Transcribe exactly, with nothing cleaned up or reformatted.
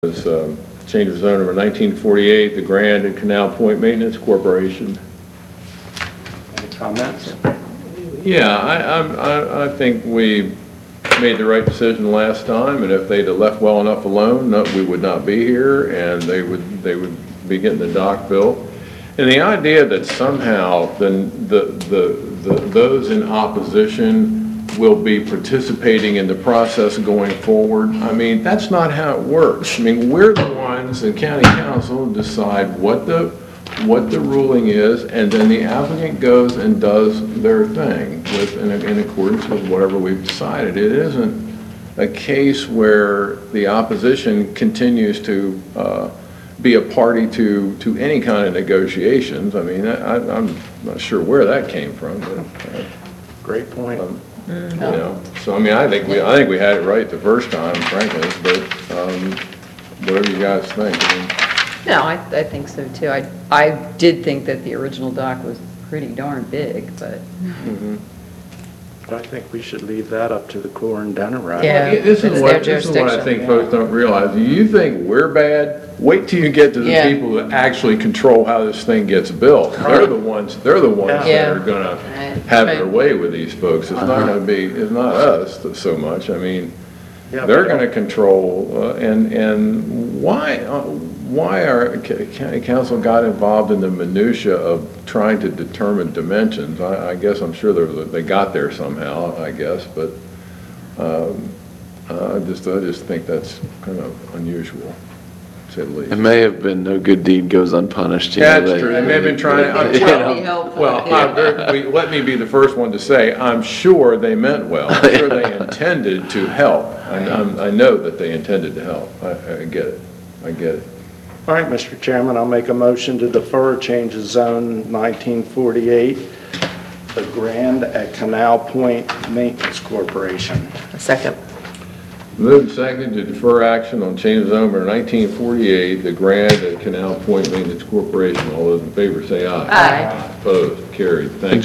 was um, change of zone number nineteen forty-eight, the Grand and Canal Point Maintenance Corporation. Any comments? Yeah, I, I'm- I, I think we made the right decision last time, and if they'd have left well enough alone, no, we would not be here, and they would they would be getting the dock built. And the idea that somehow the the the, the those in opposition will be participating in the process going forward. I mean, that's not how it works. I mean, we're the ones in county council who decide what the what the ruling is, and then the applicant goes and does their thing with in, in accordance with whatever we've decided. It isn't a case where the opposition continues to uh, be a party to to any kind of negotiations. I mean, I, I'm not sure where that came from, but uh, Great point. um, you know, so I mean, I think we, I think we had it right the first time, frankly, but, um, whatever you guys think, I mean. No, I, I think so too. I, I did think that the original dock was pretty darn big, but. Mhm. I think we should leave that up to the Corps and Denner. Yeah. This it's is their what, this is what I jurisdiction. think folks don't realize. You think we're bad? Wait till you get to the Yeah. people that actually control how this thing gets built. They're the ones, they're the ones that Yeah. are gonna Right. have their Right. way with these folks. It's not gonna be, it's not us so much. I mean, Yeah, they're but- gonna control, uh, and, and why, uh, why our ca- county council got involved in the minutia of trying to determine dimensions? I, I guess I'm sure there was a, they got there somehow, I guess, but, um, I just, I just think that's kind of unusual, to say the least. It may have been no good deed goes unpunished. you Yeah, know, that's they- true. They may have been trying to, I'm- You Trying to be know, helpful. well, I'm very- we- let me be the first one to say, I'm sure they meant well. I'm sure they intended to help. I, I'm- I know that they intended to help. I, I get it. I get it. All right, Mister Chairman, I'll make a motion to defer change of zone nineteen forty-eight, the Grand at Canal Point Maintenance Corporation. A second. Moved and seconded to defer action on change of zone number nineteen forty-eight, the Grand at Canal Point Maintenance Corporation. All those in favor say aye. Aye. Opposed? Carried. Thank you.